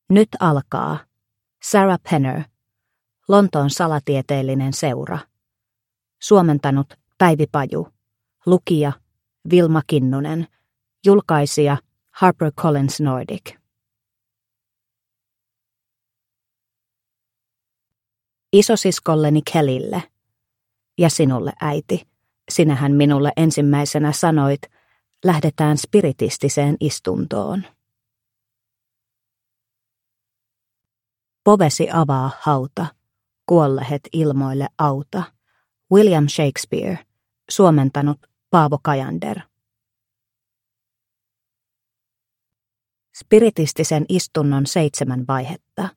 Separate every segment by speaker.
Speaker 1: Nyt alkaa. Sarah Penner, Lontoon salatieteellinen seura. Suomentanut Päivi Paju. Lukija Vilma Kinnunen. Julkaisija HarperCollins Nordic. Isosiskolleni Kellylle. Ja sinulle, äiti, sinähän minulle ensimmäisenä sanoit, lähdetään spiritistiseen istuntoon. Povesi avaa hauta, kuollehet ilmoille auta. William Shakespeare, suomentanut Paavo Kajander. Spiritistisen istunnon 7 vaihetta.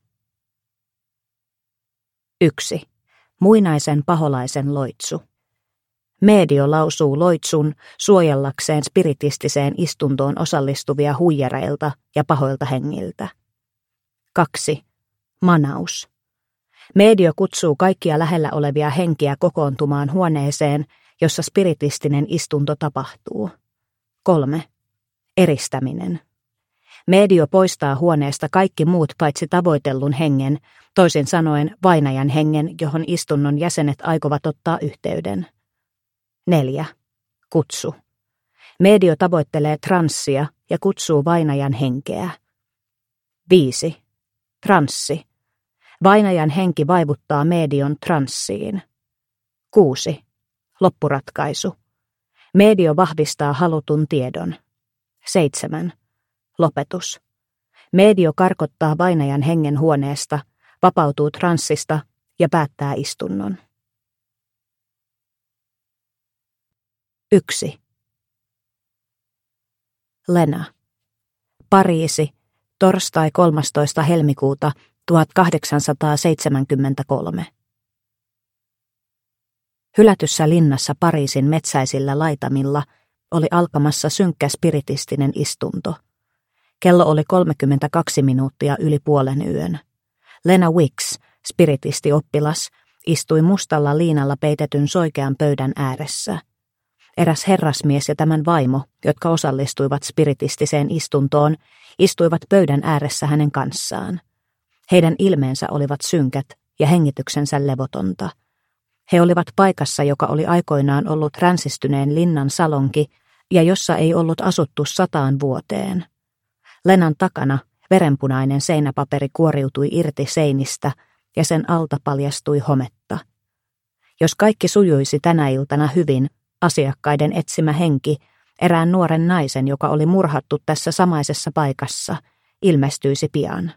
Speaker 1: 1. Muinaisen paholaisen loitsu. Meedio lausuu loitsun suojellakseen spiritistiseen istuntoon osallistuvia huijareilta ja pahoilta hengiltä. 2. Manaus. Meedio kutsuu kaikkia lähellä olevia henkiä kokoontumaan huoneeseen, jossa spiritistinen istunto tapahtuu. 3. Eristäminen. Meedio poistaa huoneesta kaikki muut paitsi tavoitellun hengen, toisin sanoen vainajan hengen, johon istunnon jäsenet aikovat ottaa yhteyden. 4. Kutsu. Meedio tavoittelee transsia ja kutsuu vainajan henkeä. 5. Transsi. Vainajan henki vaivuttaa meedion transsiin. 6. Loppuratkaisu. Meedio vahvistaa halutun tiedon. 7. Lopetus. Meedio karkottaa vainajan hengen huoneesta, vapautuu transsista ja päättää istunnon. 1. Lena. Pariisi, torstai 13. helmikuuta 1873. Hylätyssä linnassa Pariisin metsäisillä laitamilla oli alkamassa synkkä spiritistinen istunto. Kello oli 32 minuuttia yli 00:30. Lena Wicks, spiritistioppilas, istui mustalla liinalla peitetyn soikean pöydän ääressä. Eräs herrasmies ja tämän vaimo, jotka osallistuivat spiritistiseen istuntoon, istuivat pöydän ääressä hänen kanssaan. Heidän ilmeensä olivat synkät ja hengityksensä levotonta. He olivat paikassa, joka oli aikoinaan ollut ränsistyneen linnan salonki ja jossa ei ollut asuttu 100 vuoteen. Lenan takana verenpunainen seinäpaperi kuoriutui irti seinistä ja sen alta paljastui hometta. Jos kaikki sujuisi tänä iltana hyvin, asiakkaiden etsimä henki, erään nuoren naisen, joka oli murhattu tässä samaisessa paikassa, ilmestyisi pian.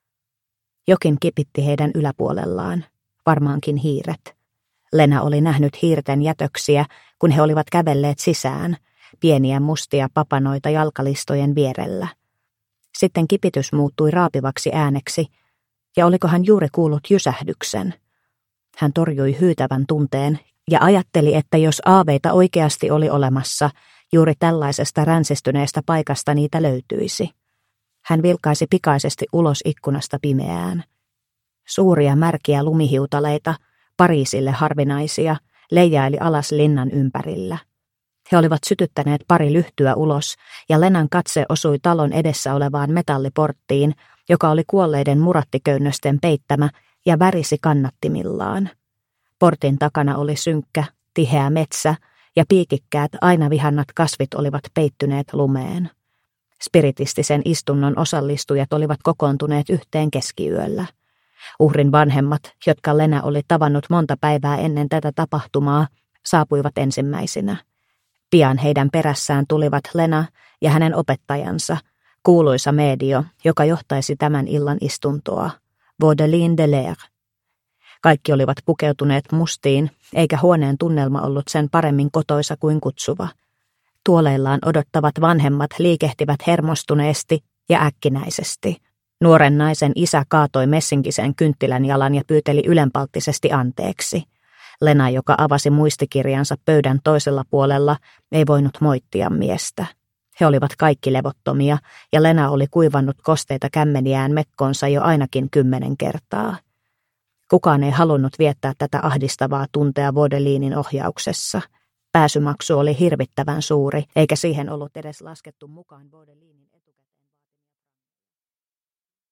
Speaker 1: Jokin kipitti heidän yläpuolellaan, varmaankin hiiret. Lena oli nähnyt hiirten jätöksiä, kun he olivat kävelleet sisään, pieniä mustia papanoita jalkalistojen vierellä. Sitten kipitys muuttui raapivaksi ääneksi, ja oliko hän juuri kuullut jysähdyksen? Hän torjui hyytävän tunteen ja ajatteli, että jos aaveita oikeasti oli olemassa, juuri tällaisesta ränsistyneestä paikasta niitä löytyisi. Hän vilkaisi pikaisesti ulos ikkunasta pimeään. Suuria märkiä lumihiutaleita, Pariisille harvinaisia, leijaili alas linnan ympärillä. He olivat sytyttäneet pari lyhtyä ulos, ja Lenan katse osui talon edessä olevaan metalliporttiin, joka oli kuolleiden murattiköynnösten peittämä ja värisi kannattimillaan. Portin takana oli synkkä, tiheä metsä, ja piikikkäät aina vihannat kasvit olivat peittyneet lumeen. Spiritistisen istunnon osallistujat olivat kokoontuneet yhteen keskiyöllä. Uhrin vanhemmat, jotka Lena oli tavannut monta päivää ennen tätä tapahtumaa, saapuivat ensimmäisinä. Pian heidän perässään tulivat Lena ja hänen opettajansa, kuuluisa meedio, joka johtaisi tämän illan istuntoa, Vaudeline de Lair. Kaikki olivat pukeutuneet mustiin, eikä huoneen tunnelma ollut sen paremmin kotoisa kuin kutsuva. Tuoleillaan odottavat vanhemmat liikehtivät hermostuneesti ja äkkinäisesti. Nuoren naisen isä kaatoi messinkisen kynttilän jalan ja pyyteli ylenpalttisesti anteeksi. Lena, joka avasi muistikirjansa pöydän toisella puolella, ei voinut moittia miestä. He olivat kaikki levottomia, ja Lena oli kuivannut kosteita kämmeniään mekkonsa jo ainakin 10 kertaa. Kukaan ei halunnut viettää tätä ahdistavaa tuntea Vaudelinin ohjauksessa. Pääsymaksu oli hirvittävän suuri, eikä siihen ollut edes laskettu mukaan Vaudelinin etukäteen.